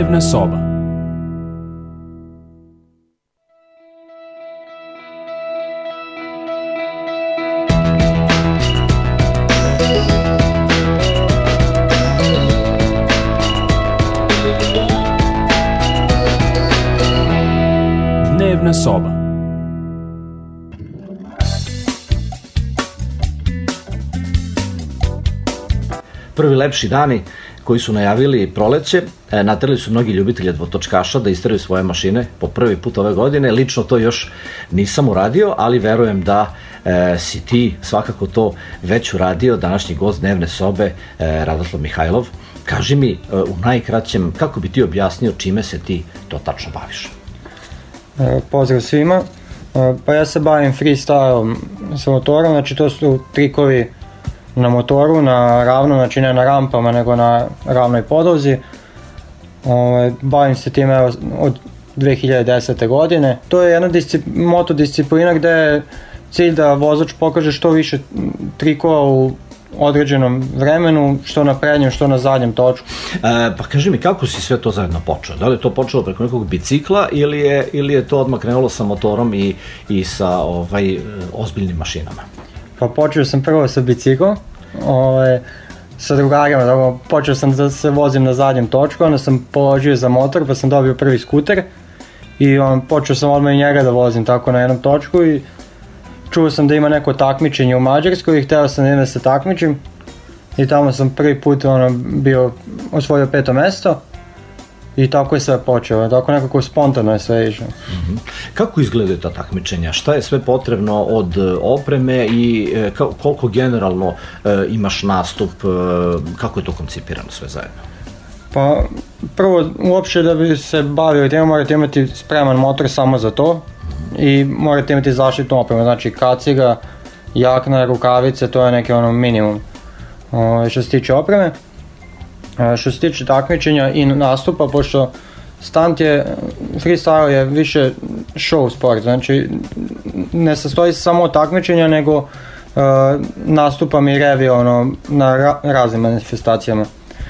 Dnevna soba. Dnevna soba. Prvi lepši dani koji su najavili proleće, naterali su mnogi ljubitelji dvotočkaša da isteraju svoje mašine po prvi put ove godine. Lično to još nisam uradio, ali verujem da si ti svakako to već uradio. Današnji gost Dnevne sobe, Radoslav Mihajlov. Kaži mi u najkraćem, kako bi ti objasnio čime se ti to tačno baviš? Pozdrav svima. Pa ja se bavim freestyle sa motorom, znači to su trikovi na motoru, na ravno, znači ne na rampama nego na ravnoj podlozi. Bavim se time od 2010. godine. To je jedna motodisciplina gde je cilj da vozač pokaže što više trikova u određenom vremenu, što na prednjem, što na zadnjem točku. Pa kaži mi, kako si sve to zajedno počeo? Da li je to počelo preko nekog bicikla ili je to odmah krenulo sa motorom i sa ozbiljnim mašinama? Pa počeo sam prvo sa biciklom, sa drugarima, počeo sam da se vozim na zadnjem točku, onda sam položio za motor pa sam dobio prvi skuter i počeo sam odmah i njega da vozim tako na jednom točku i čuo sam da ima neko takmičenje u Mađarskoj i hteo sam da se takmičim i tamo sam prvi put osvojio 5. mesto i tako je sve počelo, tako nekako spontano je sve išlo. Kako izgledaju ta takmičenja? Šta je sve potrebno od opreme i koliko generalno imaš nastup, kako je to koncipirano sve zajedno? Pa prvo, uopšte da bi se bavio time morate imati spreman motor samo za to i morate imati zaštitnu opremu, znači kaciga, jakna, rukavice, to je neki minimum što se tiče opreme. Što se tiče takmičenja i nastupa, pošto freestyle je više show sport, znači ne sastoji se samo od takmičenja, nego nastupam i revi na raznim manifestacijama.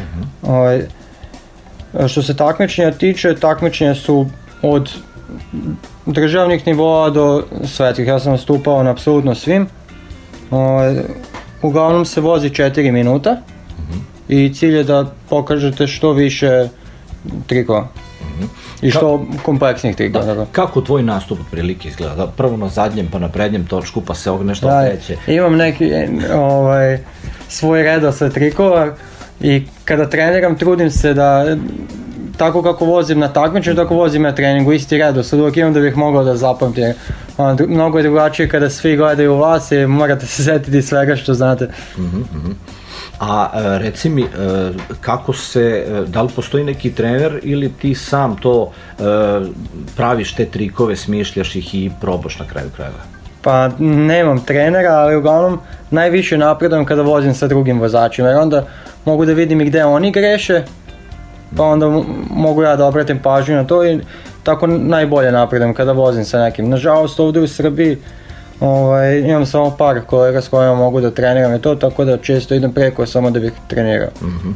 Što se takmičenja tiče, takmičenja su od državnih nivoa do svetskih, ja sam nastupao na apsolutno svim. Uglavnom se vozi 4 minuta. I cilj je da pokažete što više trikova i što kompleksnih trikova. Kako tvoj nastup otprilike izgleda? Prvo na zadnjem pa na prednjem točku pa se nešto okreće? Imam neki svoj redosled trikova i kada treniram trudim se da tako kako vozim na takmičenju, tako vozim na treningu, isti redosled uvijek imam da bih mogao da zapamtim. Mnogo je drugačije kada svi gledaju vas i morate se setiti svega što znate. A reci mi, da li postoji neki trener ili ti sam to praviš te trikove, smišljaš ih i probaš na kraju krajeva? Pa nemam trenera, ali uglavnom najviše napredujem kada vozim sa drugim vozačima, jer onda mogu da vidim i gde oni greše, pa onda mogu ja da obratim pažnju na to i tako najbolje napredujem kada vozim sa nekim. Nažalost ovdje u Srbiji imam samo par kolega s kojima mogu da treniram i to, tako da često idem preko samo da bih trenirao.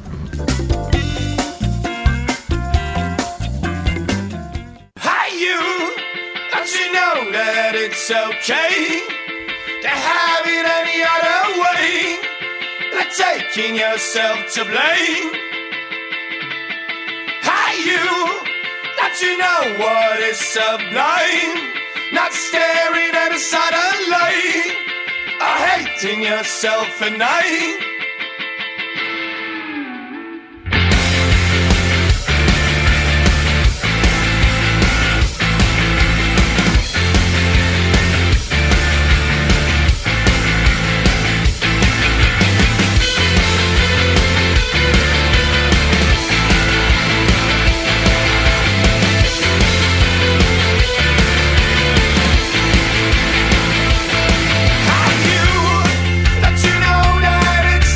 Hey you, don't you know that it's okay to have it any other way, like taking yourself to blame. Hey you, don't you know what is sublime? Not staring at a satellite, or hating yourself at night. Don't you know that it's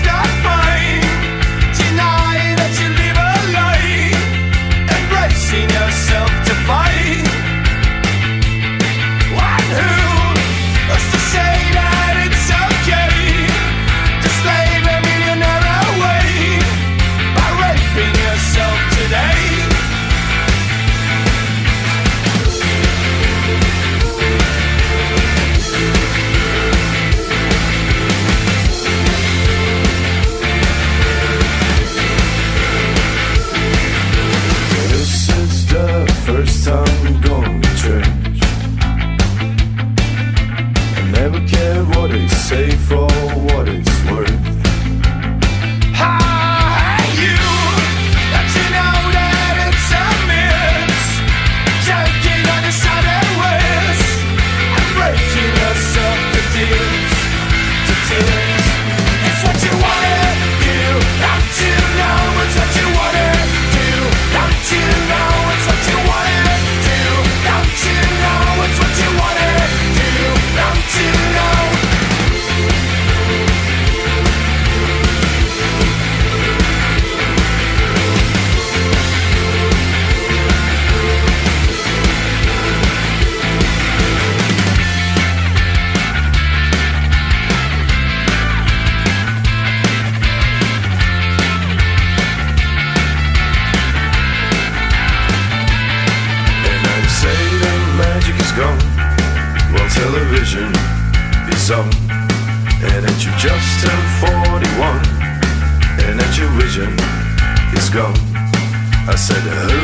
gone while television is on. And that you just turned 41, and that your vision is gone. I said, who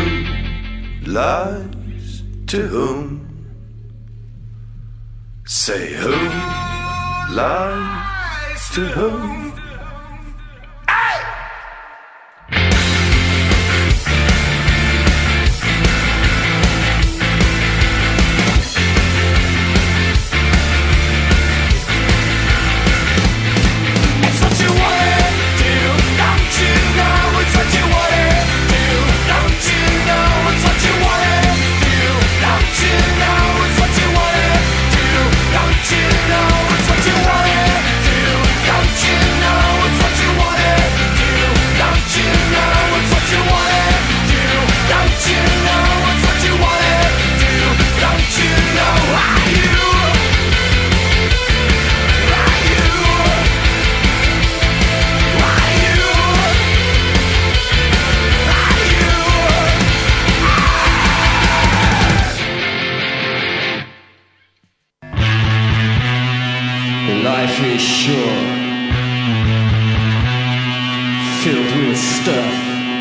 lies to whom? Say, who lies to whom? Life is short, filled with stuff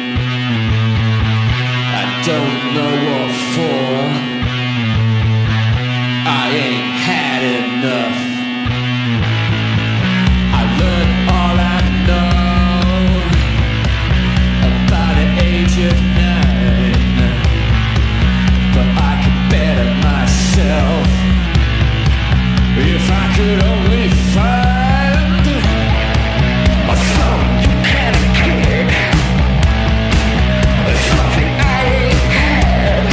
I don't know what for. I ain't had enough. I learned all I know about the age of 9, but I could better myself if I could only find a song you can't get, something I ain't had.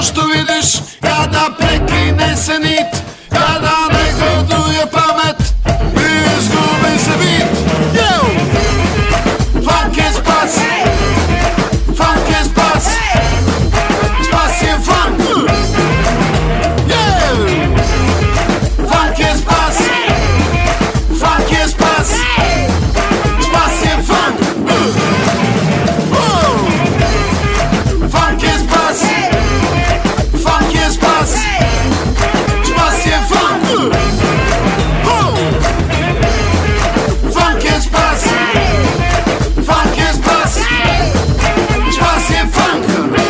što vidiš kada prekine se nit, kada ne goduje pamet i izgubi se bit. Funk je spas, funk je spas, spas je funk. Funk je spas, funk je spas, spas je funk. Funk je spas, funk je spas, spas je funk. Funk je spas, funk je spas, spas je funk.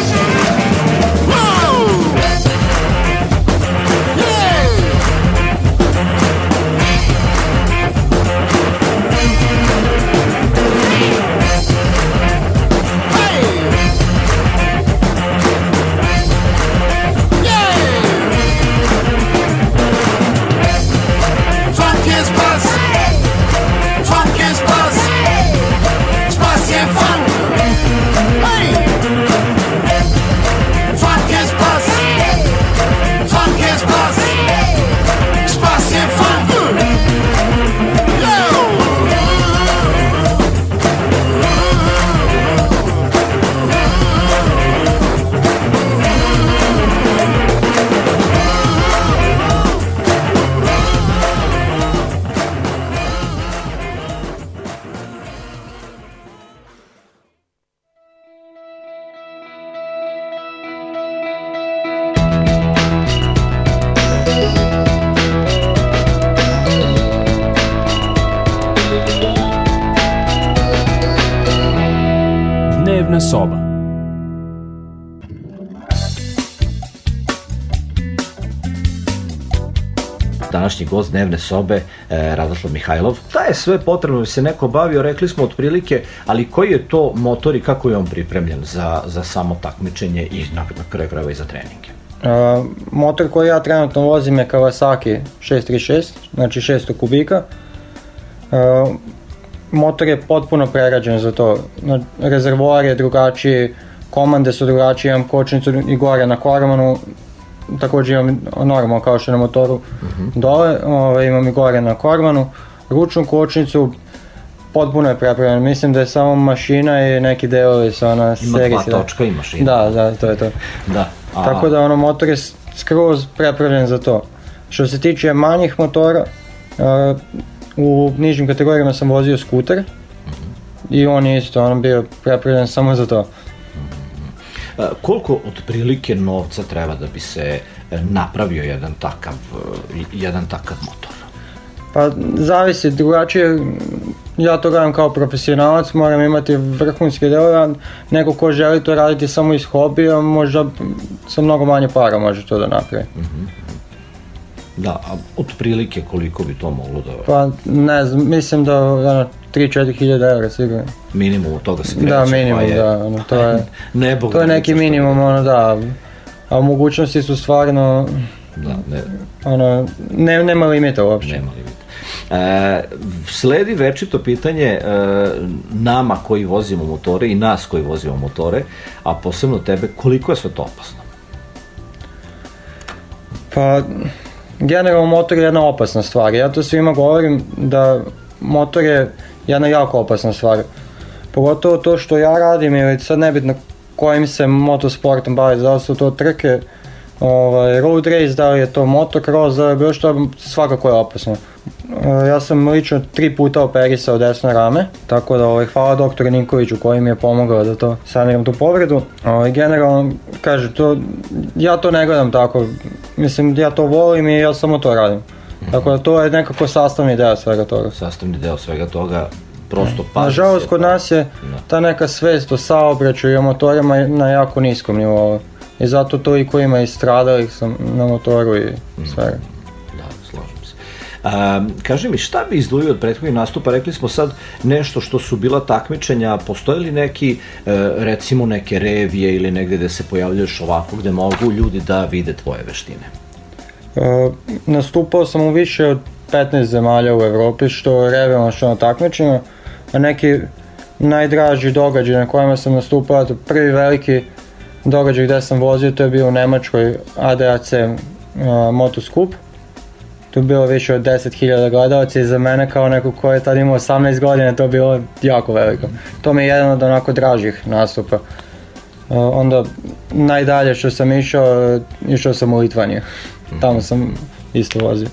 Dnevna soba. Današnji gost Dnevne sobe, Radoslav Mihajlov. Šta je sve potrebno da se neko bavio, rekli smo otprilike, ali koji je to motor i kako je on pripremljen za samo takmičenje i na kraju krajeva i za treninge? Motor koji ja trenutno vozim je Kawasaki 636, znači 600 kubika. Motor je potpuno prerađen za to. Rezervoar je drugačiji, komande su drugačije, imam kočnicu i gore na kormanu, također imam normalno kao što je na motoru dole, imam i gore na kormanu, ručnu kočnicu, potpuno je prepravljeno. Mislim da je samo mašina i neki delovi sa ona serija. Ima 2 točka i mašina. Da, to je to. Da. Tako da motor je skroz prepravljen za to. Što se tiče manjih motora, u nižim kategorijama sam vozio skuter i on je isto bio prepravljen samo za to. Koliko otprilike novca treba da bi se napravio jedan takav motor? Pa zavisi, drugačije, ja to radim kao profesionalac, moram imati vrhunske delove, neko ko želi to raditi samo iz hobija, možda sa mnogo manje para može to da napravi. Da, a otprilike koliko bi to moglo da... Pa ne znam, mislim da 3-4 hiljada evra sigurno. Minimum od toga se kreće. Da, minimum, to je neki minimum, a mogućnosti su stvarno, nema limita uopšte. Nema limita. Sledi večito pitanje nama koji vozimo motore i nas koji vozimo motore, a posebno tebe, koliko je sve to opasno? Pa... Generalno motor je jedna opasna stvar, ja to svima govorim da motor je jedna jako opasna stvar. Pogotovo to što ja radim ili sad nebitno kojim se motosportom bavi, da li su to trke, road race, da li je to motocross, da li je bilo što, svakako je opasno. Ja sam lično 3 puta operisao desno rame, tako da hvala doktoru Ninkoviću koji mi je pomogao da to saniram tu povredu. Generalno, kaže, ja to ne gledam tako, mislim ja to volim i ja samo to radim. Tako da to je nekako sastavni deo svega toga. Sastavni deo svega toga, prosto pazi se. Nažalost, kod nas je ta neka svest o saobraćaju i o motorima na jako niskom nivou. I zato to i ko ima i stradalih sam na motoru i svega. Kaži mi, šta bi izdvojio od prethodnih nastupa? Rekli smo sad nešto što su bila takmičenja, postoje li neki, recimo neke revije ili negde gde se pojavljuješ ovako, gde mogu ljudi da vide tvoje veštine? Nastupao sam u više od 15 zemalja u Evropi, što je revijama, što na takmičenjima, a neki najdraži događaj na kojima sam nastupao, prvi veliki događaj gde sam vozio, to je bio u Nemačkoj ADAC Motoskup. Tu je bilo više od 10.000 gledalaca i za mene kao neko ko je tad imao 18 godina to je bilo jako veliko. To mi je jedan od onako dražih nastupa. Onda najdalje što sam išao sam u Litvaniju. Tamo sam isto vozio.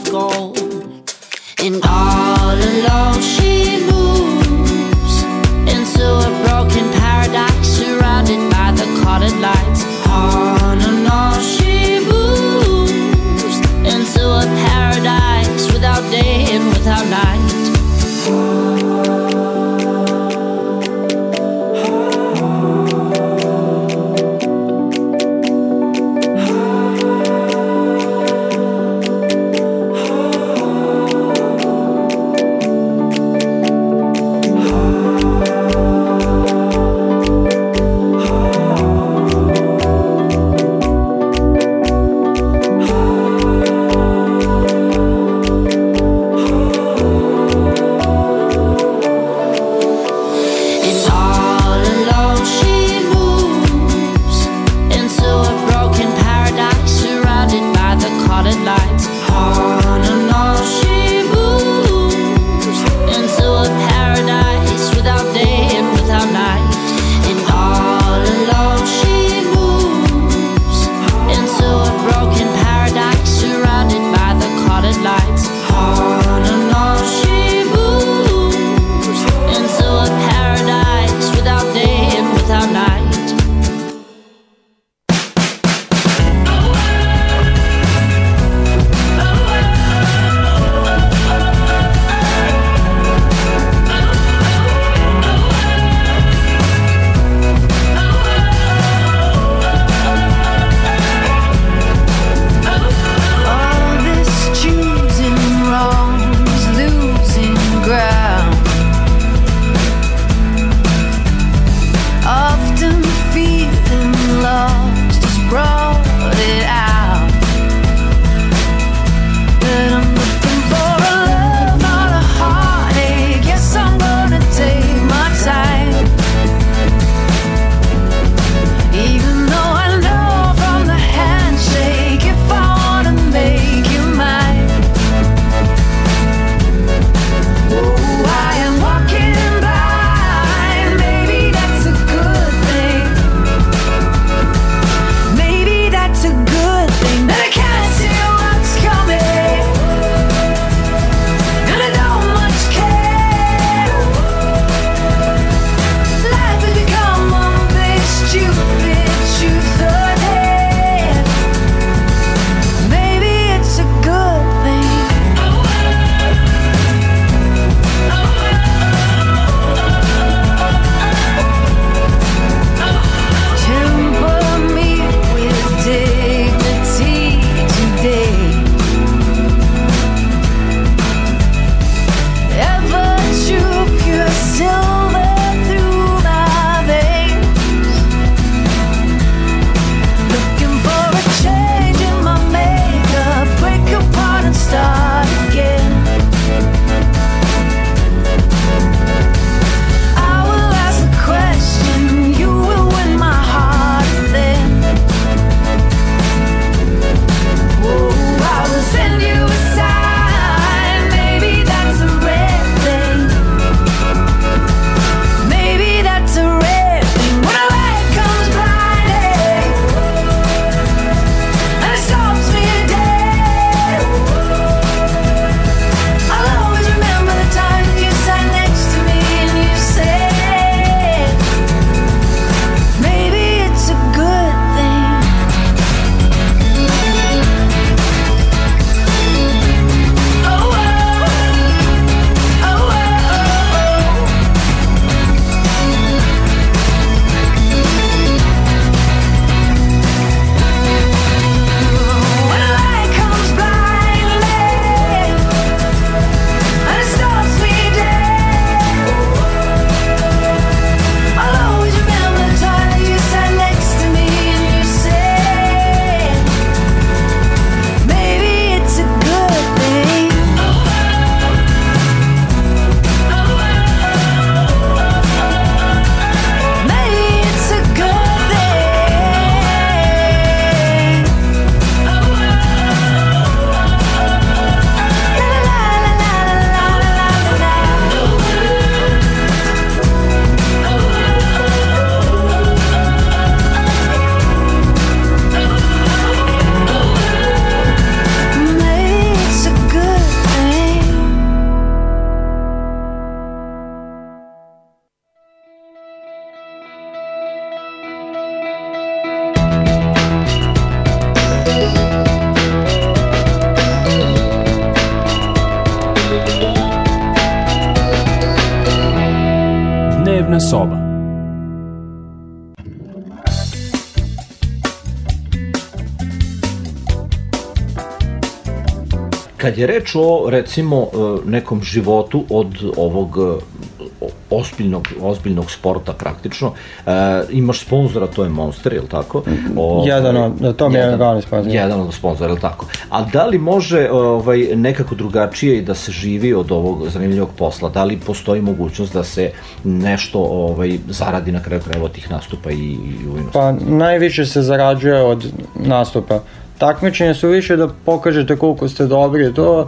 gold. And all alone she moves into a broken paradise, surrounded by the colored lights. On and on she moves into a paradise without day and without night. Dnevna soba. Kad je reč o, recimo, nekom životu od ovog ozbiljnog sporta praktično, imaš sponzora, to je Monster, je li tako? To mi je glavni sponzor. Jedan od sponzora, je li tako? A da li može nekako drugačije i da se živi od ovog zanimljivog posla? Da li postoji mogućnost da se nešto zaradi na kraju krajeva od tih nastupa i u inostranstvu? Pa najviše se zarađuje od nastupa. Takmičenja su više da pokažete koliko ste dobri to,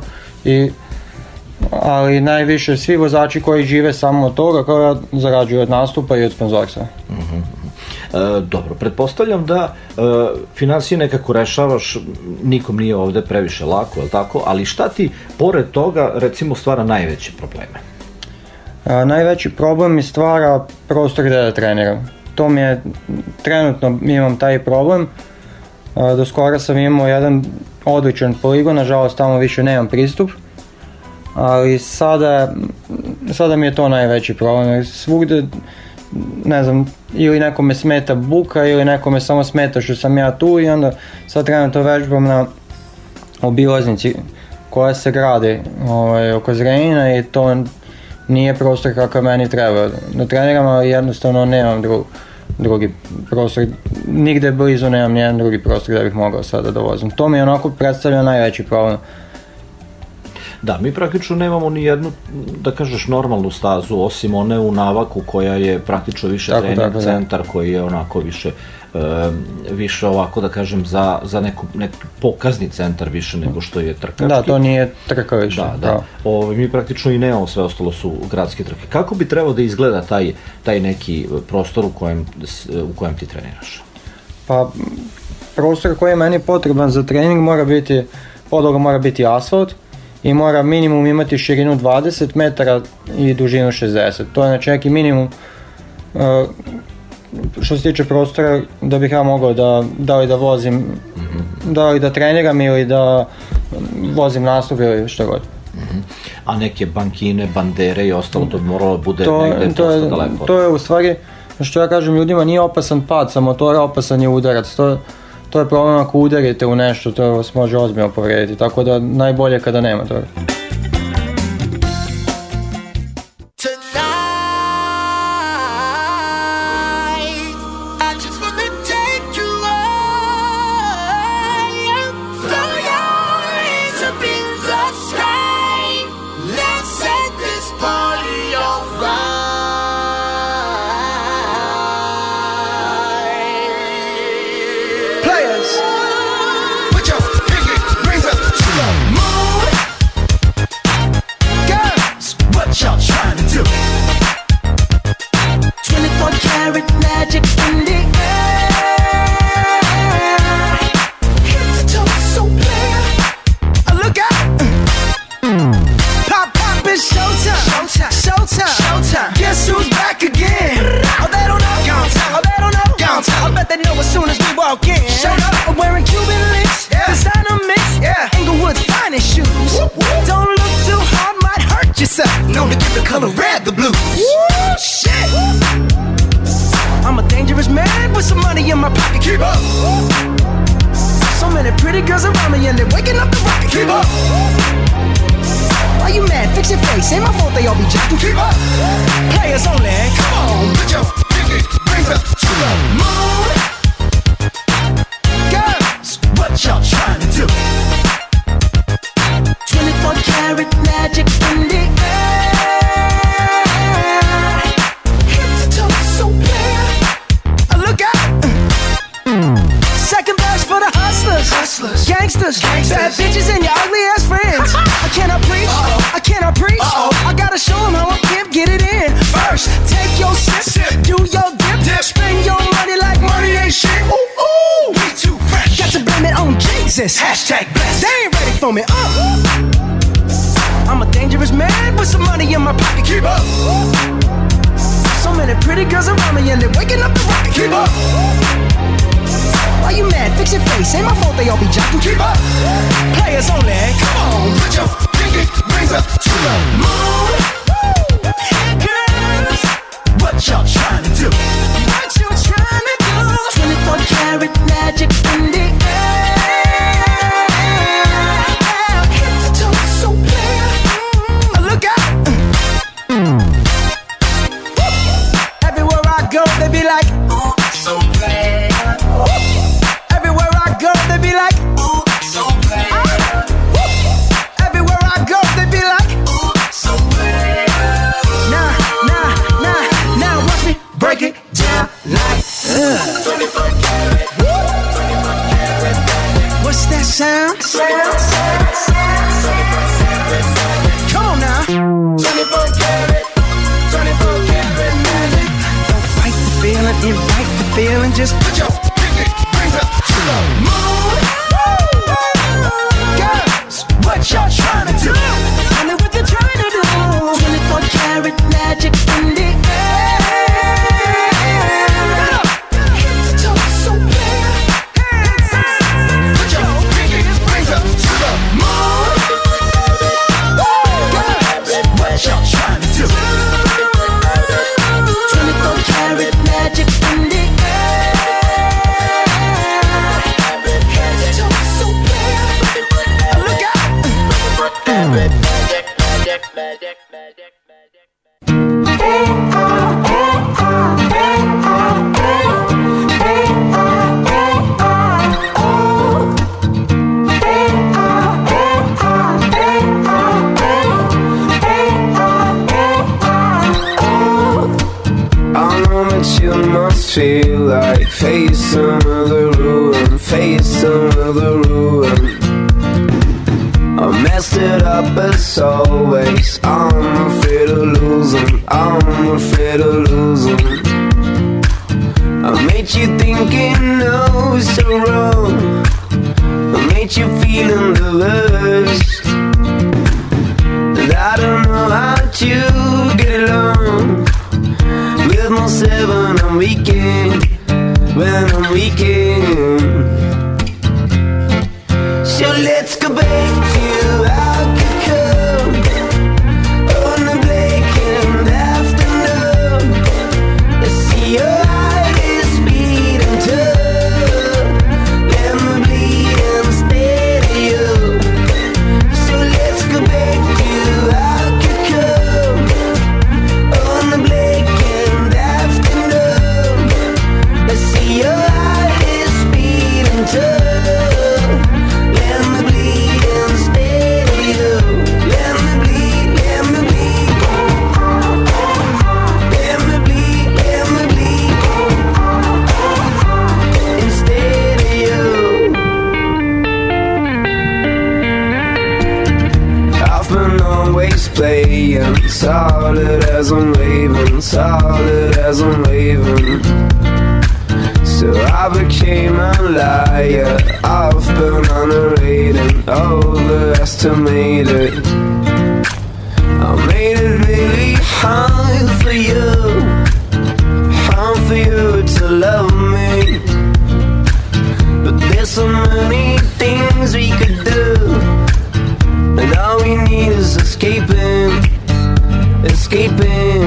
ali najviše svi vozači koji žive samo od toga kao zarađuju od nastupa i od sponzorstva. Dobro, pretpostavljam da finansije nekako rešavaš, nikom nije ovde previše lako, je li tako? Ali šta ti pored toga recimo stvara najveće probleme? Najveći problem mi stvara prostor gde da treniram. To mi je, trenutno imam taj problem. Do skora sam imao jedan odličan poligon, nažalost tamo više nemam pristup, ali sada mi je to najveći problem. Svugde, ne znam, ili nekome smeta buka ili nekome samo smeta što sam ja tu i onda sad trenutno vežbam na obilaznici koja se gradi oko Zrenjanina i to nije prostor kakav meni treba da treniram, ali jednostavno nemam drugi prostor, nigde blizu nemam nijedan drugi prostor da bih mogao sada da vozim. To mi onako predstavlja najveći problem. Da, mi praktično nemamo ni jednu, da kažeš, normalnu stazu, osim one u Navaku koja je praktično više trening centar, koji je onako više ovako, da kažem, za neki pokazni centar više nego što je trkački. Da, to nije trka više. Da. Mi praktično i nemamo, sve ostalo su gradske trke. Kako bi trebao da izgleda taj neki prostor u kojem ti treniraš? Pa, prostor koji je meni potreban za trening podloga mora biti asfalt i mora minimum imati širinu 20 metara i dužinu 60. To je znači neki minimum što se tiče prostora da bih ja mogao da li da vozim, da li da treniram ili da vozim nastup ili što god. A neke bankine, bandere i ostalo, to bi moralo bude negde dosta daleko? To je u stvari, što ja kažem ljudima, nije opasan pad sa motora, opasan je udarac. To je problem ako udarite u nešto, to vas može ozbiljno povrediti, tako da najbolje kada nema toga. Hashtag blessed. They ain't ready for me. I'm a dangerous man with some money in my pocket. Keep up. So many pretty girls around me and they're waking up the rocket. Keep up. Why you mad? Fix your face. Ain't my fault they all be jocking. Keep up. Players only. Come on, put your pinky rings up to the moon. Hey girls, what y'all Come on now. 24 karat, 24 karat magic. Don't fight the feeling, invite the feeling. Just put your pinky rings up to the moon. Girls, what y'all trying to do? Tell me what you're trying to do. 24 karat magic in the feel like face another ruin, face another ruin. I messed it up as always. I'm afraid of losing, I'm afraid of losing. I made you thinking no so wrong. I made you feeling the worst. And I don't know how to get along with myself when I'm weekend, when I'm weekend. So let's go back to Alcacon on the blackened afternoon. Let's see your eyes beating tough. Let me bleed instead of you. So let's go back to Alcacon on the blackened afternoon. Let's see your eyes beating tough. Playing solid as I'm waving, solid as I'm waving. So I became a liar. I've been underrated, overestimated. I made it really hard for you, hard for you to love me. But there's so many things we could do, and all we need is escaping, escaping.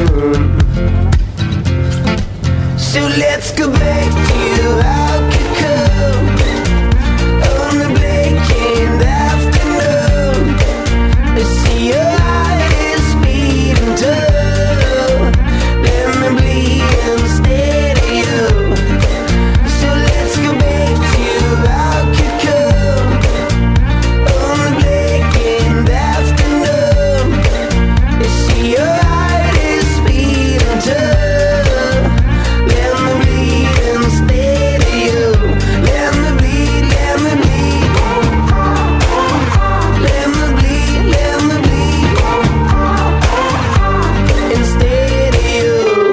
So let's go back to Alcacon on the blackened afternoon. Let's see your eyes beating tough. Let me bleed instead of you. So let's go back to Alcacon on the blackened afternoon. Let's see your eyes beating tough. Let me bleed instead of you. Let me bleed, let me bleed. Let me bleed, let me bleed instead of you.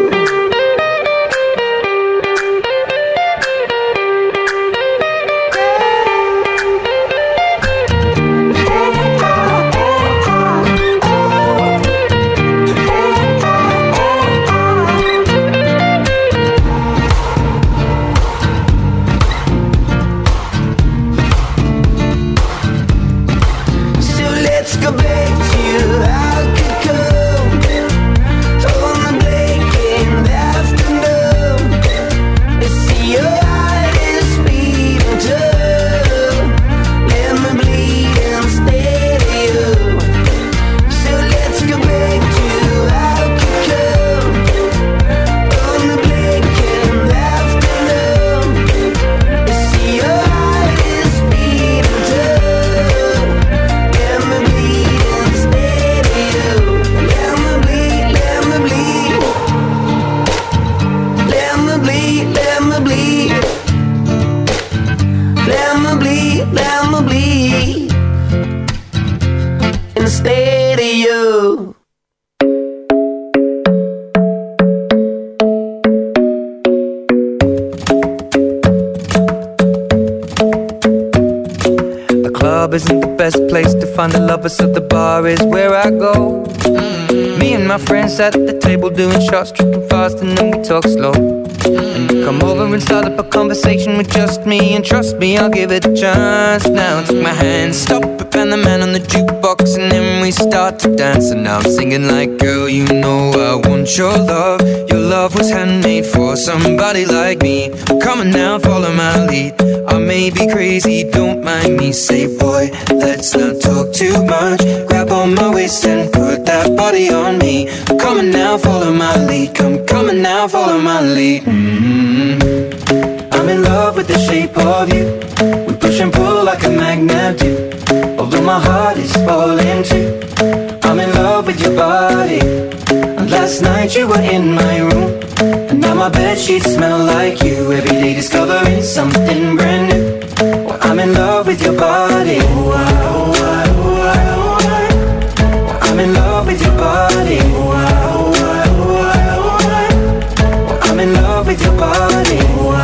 So let's go back to Alcacon on the blackened afternoon. Let's see your eyes beating tough. Let me bleed instead of you. So let's go back to Alcacon on the blackened afternoon. Let's see your eyes beating tough. Let me bleed instead perfect place to find a lover, so the bar is where I go. Me and my friends at the table doing shots, tripping fast, and then we talk slow. And you come over and start up a conversation with just me, and trust me, I'll give it a chance. Now take my hand, stop it, and the man on the jukebox, and then we start to dance. And now I'm singing like, girl, you know I want your love. Your love was handmade for somebody like me. Come on now, follow my lead. I may be crazy, don't mind me. Say, boy, let's not talk too much. Grab on my waist and put that body on me. Come on now, follow my lead. Come on now, follow my lead. I'm in love with the shape of you. We push and pull like a magnet do. Although my heart is falling too. I'm in love with your body. And last night you were in my room, and now my bedsheets smell like you. Every day discovering something brand new. Well, I'm in love with your body. I'm in love with your body. I'm in love with your body.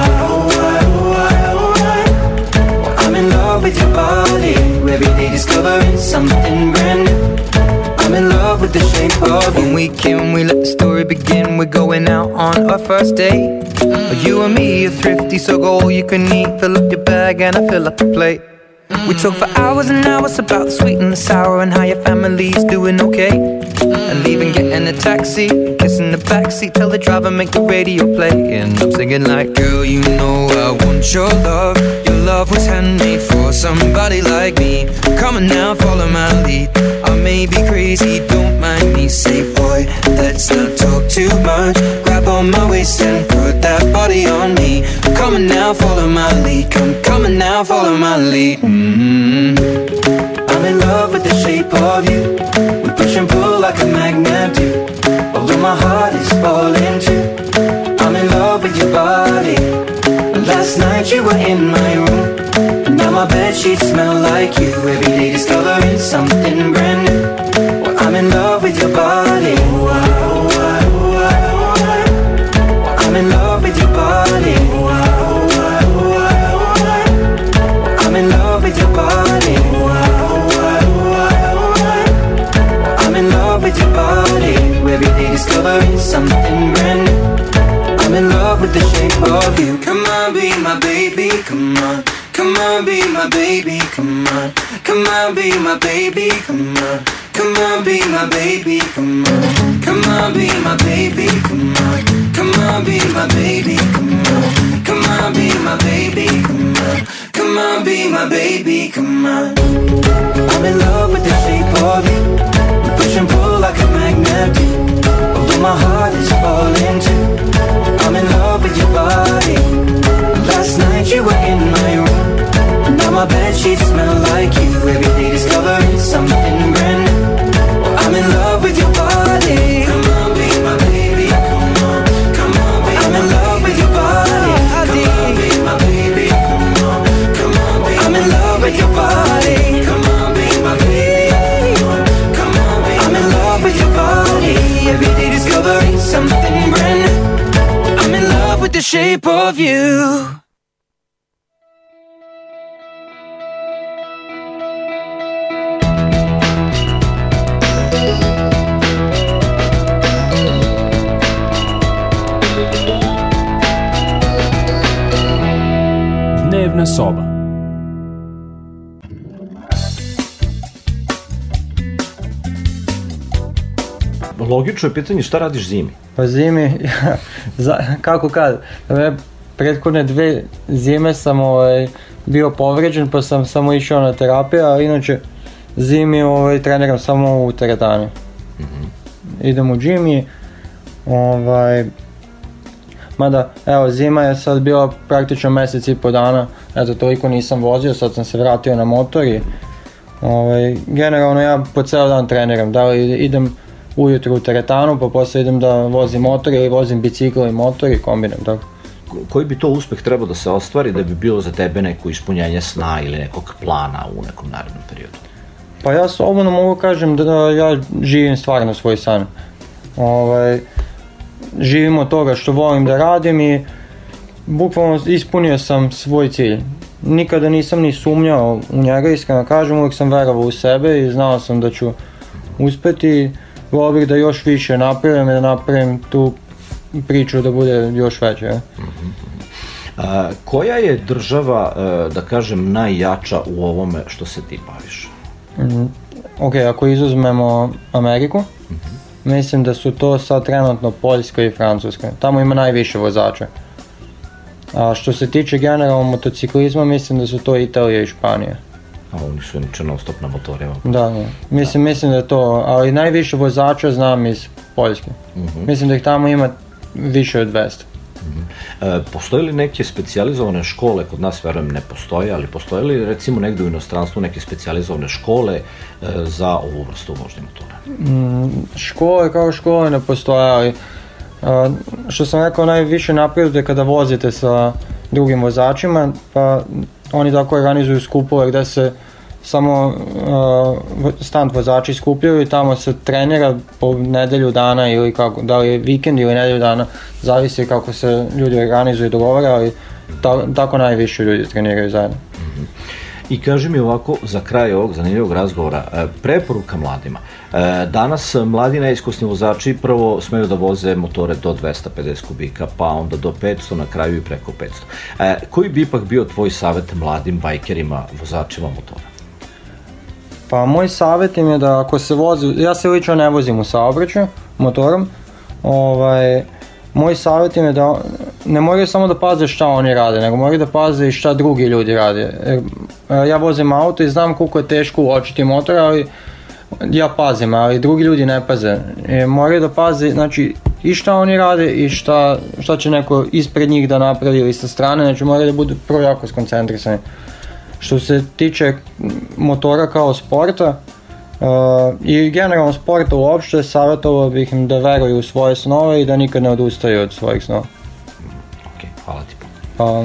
I'm in love with your body. Every day discovering something brand new. I'm in love with the shape of you. When we can, we let the story begin. We're going out on our first date. You and me are thrifty, so go all you can eat. Fill up your bag and I fill up the plate. We talk for hours and hours about the sweet and the sour, and how your family's doing okay. And leaving, getting a taxi, kissing the backseat, tell the driver make the radio play. And I'm singing like, girl, you know I want your love. Your love was handmade for somebody like me. Come on now, follow my lead. I may be crazy, don't mind me. Say, boy, let's not talk too much. Grab on my waist and put that body on me. Come on now, follow my lead. Come on now, follow my lead. I'm in love with the shape of you. We push and pull like a magnet do. Although my heart is falling too. I'm in love with your body. Last night you were in my room, and now my bedsheets smell like you. Every day discovering something brand new. Well, I'm in love with your body. I'm in love with your body. I'm in love with your body. I'm in love with your body. Every day discovering something brand new. I'm in love with the shape of you. Come on, be my baby, come on. Come on, be my baby, come on. Come on, be my baby, come on. Come on, be my baby, come on. Come on, be my baby, come on. Come on, be my baby, come on. Come on, be my baby, come on. Come on, be my baby, come on. I'm in love with the shape of you. We push and pull like a magnet do. Although my heart is falling too. I'm in love with your body. Last night you were in my room, and now my bedsheets smell like you. Every day discovering something brand new. Well, I'm in love with your body. Come on, be my baby. Come on, come on, be I'm in love with your body. Come on, be my baby. Come on, come on, be I'm in love with your body. Come on, be my baby. Come on, be I'm in love with your body. Every day discovering something brand new. I'm in love with the shape of you. Dnevna soba. Logično je pitanje šta radiš zimi? Pa zimi, kako kad, prethodne 2 zime sam bio povređen, pa sam samo išao na terapiju, a inače zimi treniram samo u teretani. Idem u džim i mada, evo, zima je sad bila praktično mjesec i po dana, eto, toliko nisam vozio, sad sam se vratio na motor i generalno ja po ceo dan treniram, da li idem ujutru u teretanu, pa posle idem da vozim motor ili vozim bicikl i motor i kombinam, tako. Koji bi to uspeh trebao da se ostvari da bi bilo za tebe neko ispunjenje sna ili nekog plana u nekom narednom periodu? Pa ja slobodno mogu kažem da ja živim stvarno svoj san. Živim od toga što volim da radim i bukvalno ispunio sam svoj cilj. nikada nisam ni sumnjao u njega, iskreno kažem, uvijek sam verovao u sebe i znao sam da ću uspeti. Volio bih da još više napravim i da napravim tu priču da bude još veća. Koja je država, da kažem, najjača u ovome što se ti baviš? Ok, ako izuzmemo Ameriku, mislim da su to sad trenutno Poljska i Francuska. Tamo ima najviše vozača. A što se tiče generalno motociklizma, mislim da su to Italija i Španija. A oni su inače non stop na motorima. Da. Mislim da je to, ali najviše vozača znam iz Poljske. Mislim da ih tamo ima više od 200. Postoje li neke specijalizovane škole, kod nas verujem ne postoje, ali postoje li recimo negdje u inostranstvu neke specijalizovane škole za ovu vrstu vožnje motora? Škole kao škole ne postoje, ali što sam rekao, najviše napredujete kada vozite sa drugim vozačima, pa oni tako organizuju skupove gdje se samo stand vozači skupljaju i tamo se trenira po nedelju dana ili kako, da li je vikend ili nedelju dana, zavisi kako se ljudi organizuju i dogovore, ali tako najviše ljudi treniraju zajedno. I kaži mi ovako, za kraj ovog zanimljivog razgovora, preporuka mladima. Danas mladi neiskusni vozači prvo smeju da voze motore do 250 kubika, pa onda do 500, na kraju i preko 500. Koji bi ipak bio tvoj savjet mladim bajkerima, vozačima motora? Pa moj savjet im je da ako se vozi, ja se lično ne vozim u saobraćaju motorom, moj savjet im je da ne moraju samo da paze šta oni rade, nego moraju da paze i šta drugi ljudi rade. Ja vozim auto i znam koliko je teško uočiti motor, ali ja pazim, ali drugi ljudi ne paze. Moraju da paze, znači, i šta oni rade i šta će neko ispred njih da napravi ili sa strane, znači moraju da budu prvo jako skoncentrisani. Što se tiče motora kao sporta i generalno sporta uopšte, savjetovao bih im da veruju u svoje snove i da nikad ne odustaju od svojih snova. Ok, hvala ti. Hvala.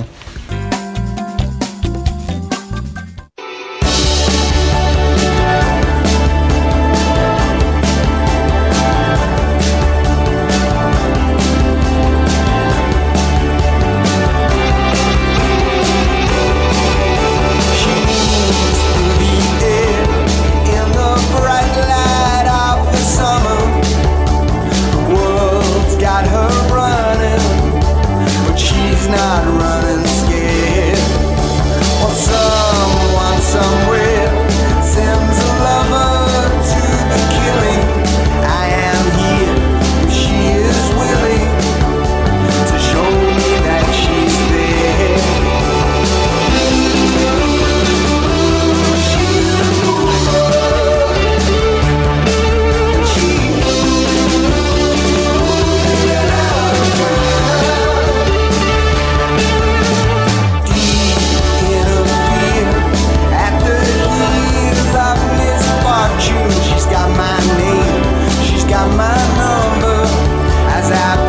She's got my name, she's got my number as I